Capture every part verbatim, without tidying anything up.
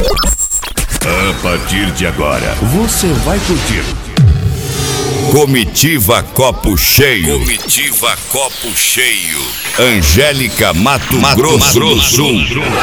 A partir de agora, você vai curtir Comitiva Copo Cheio. Comitiva Copo Cheio. Angélica Mato, Mato Grosso do Sul.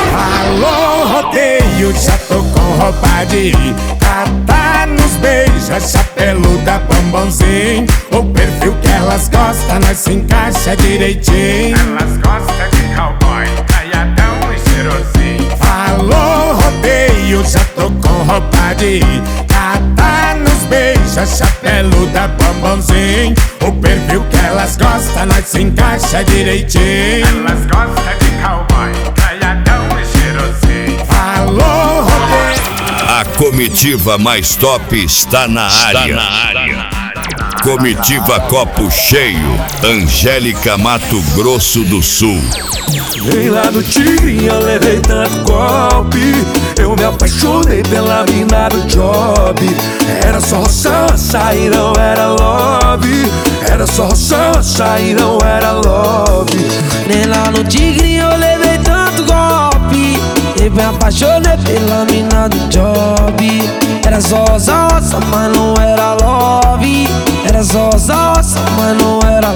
Alô, rodeio, já tô com roupa de ir. Catar nos beijos, chapeluda, bombonzinho. O perfil que elas gostam, nós se encaixa direitinho. Elas gostam de cowboy, caiadão e cheirosinho. Alô, rodeio, já tô com roupa de ir. Catar nos beijos, chapeluda, bombonzinho. O perfil que elas gostam, nós se encaixa direitinho. Elas gostam de cowboy, caiadão e cheirosinho. Alô, rodeio. A comitiva mais top está na área. Está na área. Comitiva Copo Cheio. Angélica Mato Grosso do Sul. Vem lá no Tigre, eu levei tanto golpe. Eu me apaixonei pela mina do job. Era só roçança e não era love. Era só roçança e não era love. Nem lá no Tigre eu levei tanto golpe. Eu me apaixonei pela mina do job. Era só roçança, mas não era love. Era só roçança, mas não era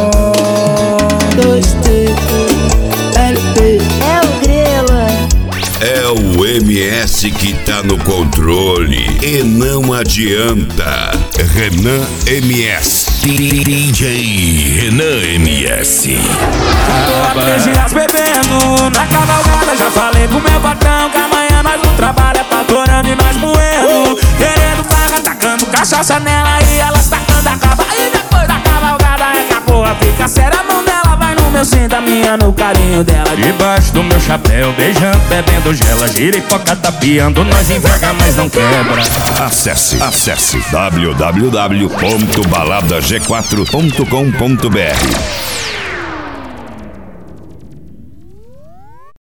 love. Dois T L P. É o Grilo. É o M S que tá no controle e não adianta. Renan M S. D J Renan M S. Tô há três dias bebendo na cavalgada. Já falei pro meu patrão que amanhã nós não trabalha, patorando e nós moendo. Querendo pagar, tacando cachaça nela e elas tacando a cava. E depois da cavalgada é que a porra fica séria. A mão dela vai no meu cinto, a minha no carinho dela. Debaixo do meu chapéu, beijando, bebendo gela. Giripoca tapeando, nós enverga, mas não quebra. Acesse, acesse w w w ponto balada g quatro ponto com ponto b r.